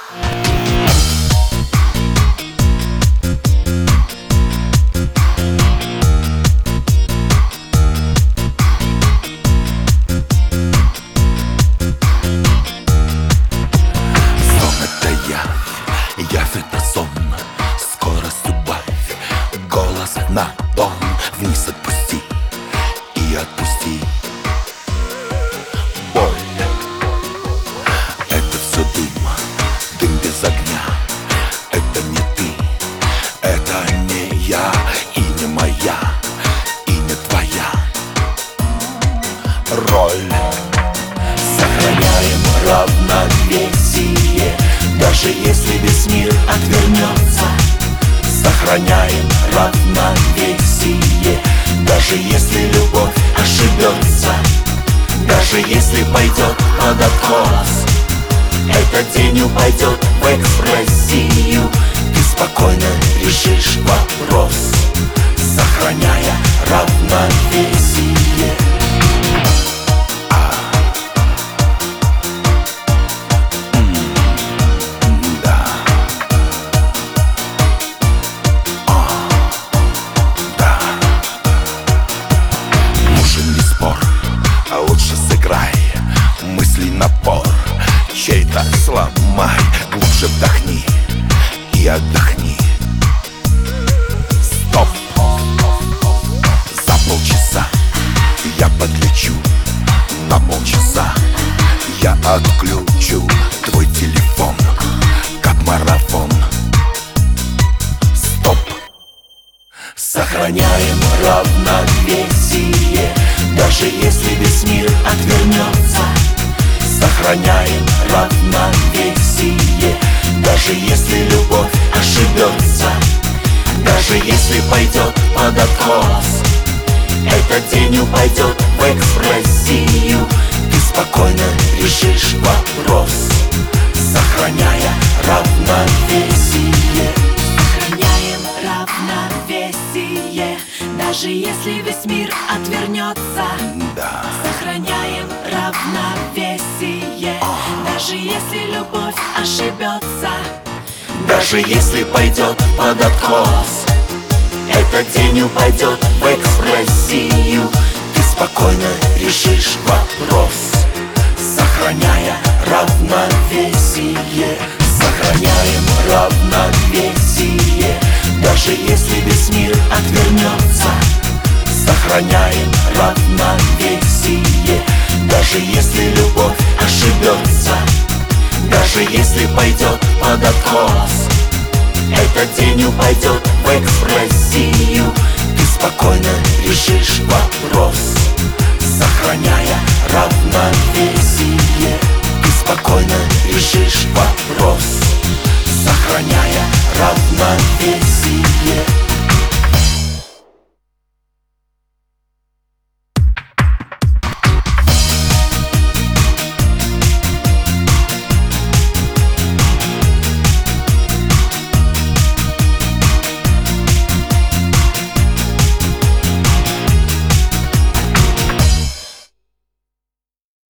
Явь это сон, скорость убавь, голос на тон, вниз отпусти и отпусти. Боль — это все дым без огня. Это не ты, это не я, и не моя, и не твоя роль. Сохраняем равновесие, даже если весь мир отвернется. Сохраняем равновесие, даже если любовь ошибется. Даже если пойдет под откос, этот день упадет в экспрессию. Ты спокойно решишь вопрос, сохраняя равновесие. Лучше сыграй мысли напор, чей-то сломай. Глубже вдохни и отдохни. Стоп! За полчаса я подлечу, на полчаса я отключу твой телефон, как марафон. Стоп! Сохраняем равновесие, даже если весь мир отвернется. Сохраняем равновесие, даже если любовь ошибется. Даже если пойдет под откос, этот день упадет в экспрессию. Ты спокойно решишь вопрос, сохраняя равновесие. Сохраняем равновесие, даже если весь мир отвернется. Да. Сохраняем равновесие, даже если любовь ошибется. Даже если пойдет под откос, этот день упадет в экспрессию. Ты спокойно решишь вопрос, сохраняя равновесие. Сохраняем равновесие, даже если весь мир отвернется. Сохраняем равновесие, даже если любовь ошибется. Даже если пойдет под откос, этот день упадет в экспрессию. Ты спокойно решишь вопрос,